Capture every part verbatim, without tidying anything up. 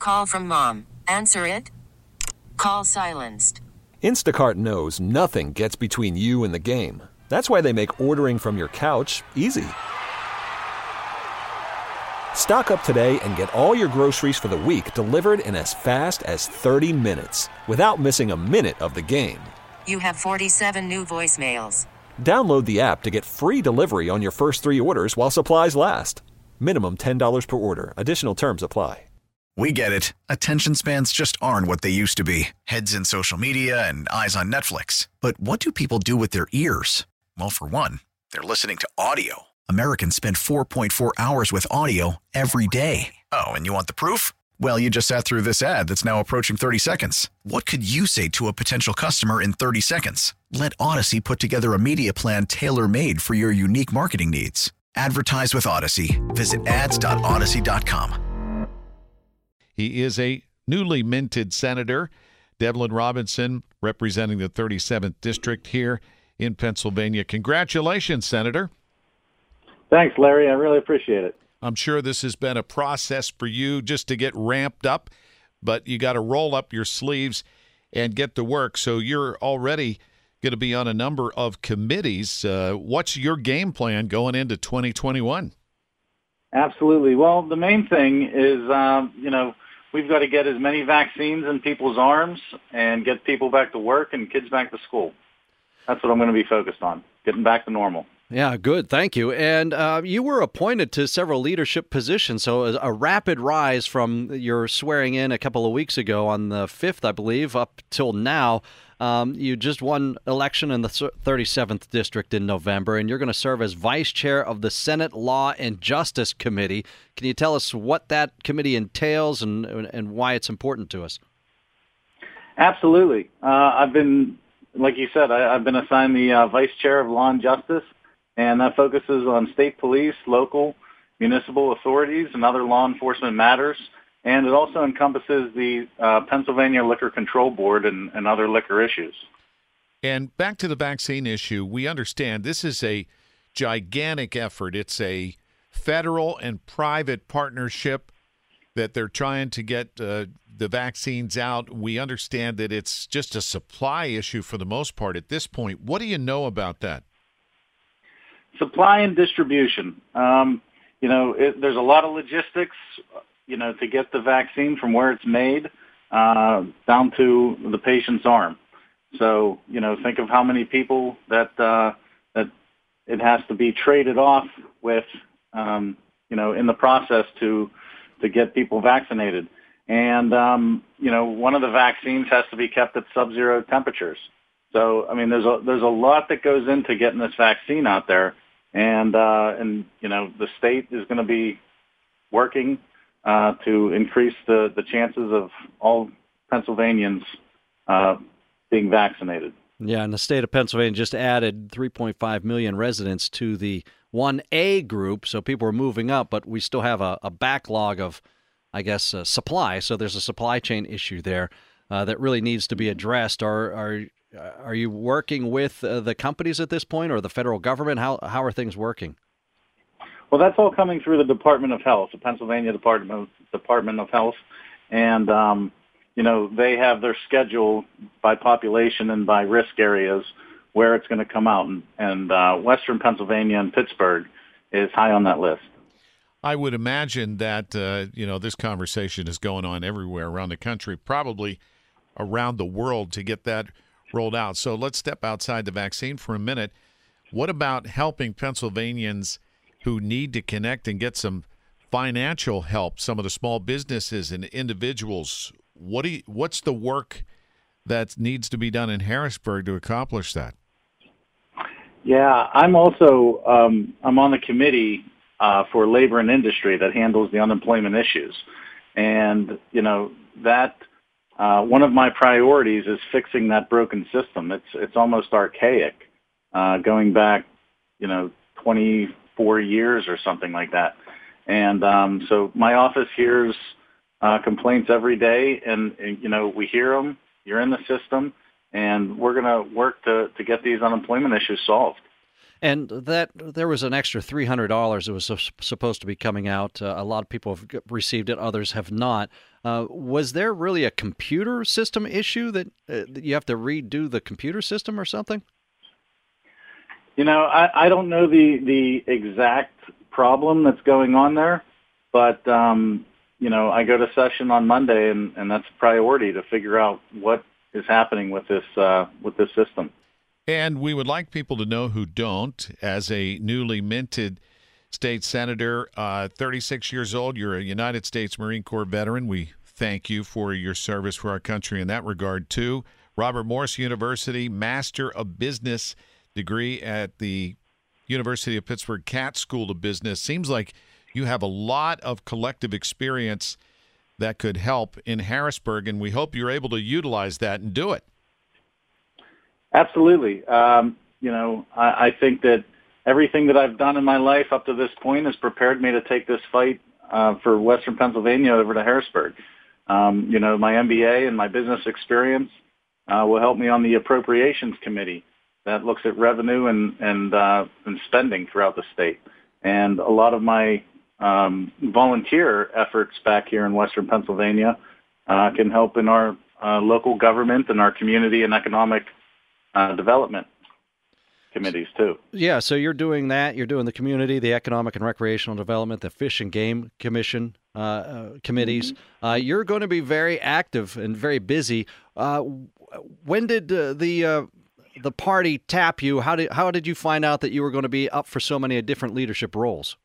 Call from mom. Answer it. Call silenced. Instacart knows nothing gets between you and the game. That's why they make ordering from your couch easy. Stock up today and get all your groceries for the week delivered in as fast as thirty minutes without missing a minute of the game. You have forty-seven new voicemails. Download the app to get free delivery on your first three orders while supplies last. Minimum ten dollars per order. Additional terms apply. We get it. Attention spans just aren't what they used to be. Heads in social media and eyes on Netflix. But what do people do with their ears? Well, for one, they're listening to audio. Americans spend four point four hours with audio every day. Oh, and you want the proof? Well, you just sat through this ad that's now approaching thirty seconds. What could you say to a potential customer in thirty seconds? Let Odyssey put together a media plan tailor-made for your unique marketing needs. Advertise with Odyssey. Visit ads dot odyssey dot com. He is a newly minted senator, Devlin Robinson, representing the thirty-seventh District here in Pennsylvania. Congratulations, Senator. Thanks, Larry. I really appreciate it. I'm sure this has been a process for you just to get ramped up, but you got to roll up your sleeves and get to work. So you're already going to be on a number of committees. Uh, what's your game plan going into twenty twenty-one? Absolutely. Well, the main thing is, um, you know, we've got to get as many vaccines in people's arms and get people back to work and kids back to school. That's what I'm going to be focused on, getting back to normal. Yeah, good. Thank you. And uh, you were appointed to several leadership positions, so a, a rapid rise from your swearing in a couple of weeks ago on the fifth, I believe, up till now. Um, you just won election in the thirty-seventh District in November, and you're going to serve as vice chair of the Senate Law and Justice Committee. Can you tell us what that committee entails and, and why it's important to us? Absolutely. Uh, I've been, like you said, I, I've been assigned the uh, vice chair of Law and Justice, and that focuses on state police, local, municipal authorities, and other law enforcement matters. And it also encompasses the uh, Pennsylvania Liquor Control Board and, and other liquor issues. And back to the vaccine issue, we understand this is a gigantic effort. It's a federal and private partnership that they're trying to get uh, the vaccines out. We understand that it's just a supply issue for the most part at this point. What do you know about that? Supply and distribution. Um, you know, it, there's a lot of logistics, you know, to get the vaccine from where it's made uh, down to the patient's arm. So, you know, think of how many people that uh, that it has to be traded off with, um, you know, in the process to to get people vaccinated. And, um, you know, one of the vaccines has to be kept at sub-zero temperatures. So, I mean, there's a there's a lot that goes into getting this vaccine out there. And, uh, and you know, the state is going to be working uh, to increase the, the chances of all Pennsylvanians uh, being vaccinated. Yeah, and the state of Pennsylvania just added three point five million residents to the one A group, so people are moving up, but we still have a, a backlog of, I guess, uh, supply. So there's a supply chain issue there uh, that really needs to be addressed. Are are are you working with uh, the companies at this point, or the federal government? How how are things working? Well, that's all coming through the Department of Health, the Pennsylvania Department Department of Health, and um, you know, they have their schedule by population and by risk areas where it's going to come out, and, and uh, Western Pennsylvania and Pittsburgh is high on that list. I would imagine that uh, you know, this conversation is going on everywhere around the country, probably around the world, to get that rolled out. So let's step outside the vaccine for a minute. What about helping Pennsylvanians who need to connect and get some financial help, some of the small businesses and individuals? What do you, what's the work that needs to be done in Harrisburg to accomplish that? Yeah, I'm also um, I'm on the committee uh, for labor and industry that handles the unemployment issues, and you know that uh, one of my priorities is fixing that broken system. It's it's almost archaic, uh, going back, you know, twenty-four years or something like that, and um, so my office hears uh, complaints every day, and, and you know we hear them. You're in the system, and we're going to work to to get these unemployment issues solved. And that there was an extra three hundred dollars that was su- supposed to be coming out. Uh, a lot of people have received it, others have not. Uh, was there really a computer system issue that, uh, that you have to redo the computer system or something? You know, I, I don't know the, the exact problem that's going on there, but, um, you know, I go to session on Monday, and, and that's a priority to figure out what is happening with this uh, with this system. And we would like people to know who don't, as a newly minted state senator, uh, thirty-six years old, you're a United States Marine Corps veteran. We thank you for your service for our country in that regard, too. Robert Morris University, Master of Business degree at the University of Pittsburgh Catt School of Business. Seems like you have a lot of collective experience that could help in Harrisburg, and we hope you're able to utilize that and do it. Absolutely. Um, you know, I, I think that everything that I've done in my life up to this point has prepared me to take this fight uh, for Western Pennsylvania over to Harrisburg. Um, you know, my M B A and my business experience uh, will help me on the Appropriations Committee that looks at revenue and and, uh, and spending throughout the state. And a lot of my um, volunteer efforts back here in Western Pennsylvania uh, can help in our uh, local government and our community and economic uh, development committees too. Yeah, so you're doing that. You're doing the community, the economic and recreational development, the Fish and Game Commission uh, uh, committees. Mm-hmm. Uh, you're going to be very active and very busy. Uh, when did uh, the uh, the party tap you? How did how did you find out that you were going to be up for so many different leadership roles?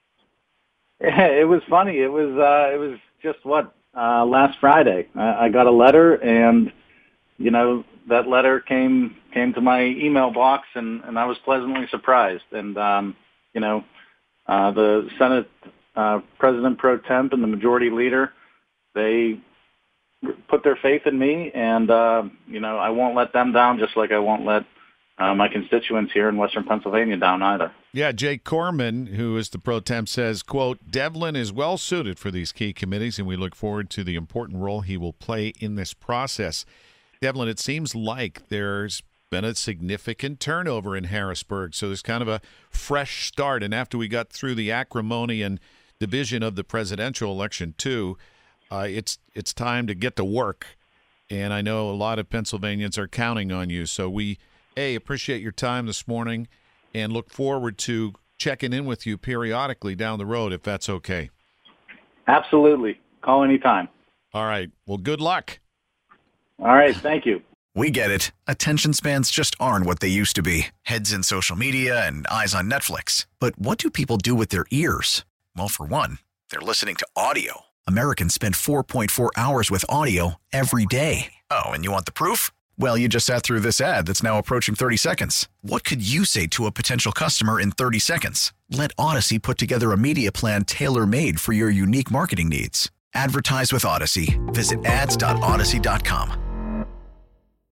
It was funny. It was uh, it was just what uh, last Friday. I, I got a letter, and you know that letter came came to my email box, and, and I was pleasantly surprised. And um, you know, uh, the Senate uh, President Pro Temp and the Majority Leader, they put their faith in me, and uh, you know, I won't let them down, just like I won't let uh, my constituents here in Western Pennsylvania down either. Yeah, Jake Corman, who is the pro temp, says, quote, Devlin is well suited for these key committees, and we look forward to the important role he will play in this process. Devlin, it seems like there's been a significant turnover in Harrisburg, so there's kind of a fresh start. And after we got through the acrimony and division of the presidential election, too, uh, it's it's time to get to work. And I know a lot of Pennsylvanians are counting on you. So we, A, appreciate your time this morning and look forward to checking in with you periodically down the road, if that's okay. Absolutely. Call anytime. All right. Well, good luck. All right. Thank you. We get it. Attention spans just aren't what they used to be. Heads in social media and eyes on Netflix. But what do people do with their ears? Well, for one, they're listening to audio. Americans spend four point four hours with audio every day. Oh, and you want the proof? Well, you just sat through this ad that's now approaching thirty seconds. What could you say to a potential customer in thirty seconds? Let Odyssey put together a media plan tailor-made for your unique marketing needs. Advertise with Odyssey. Visit ads dot odyssey dot com.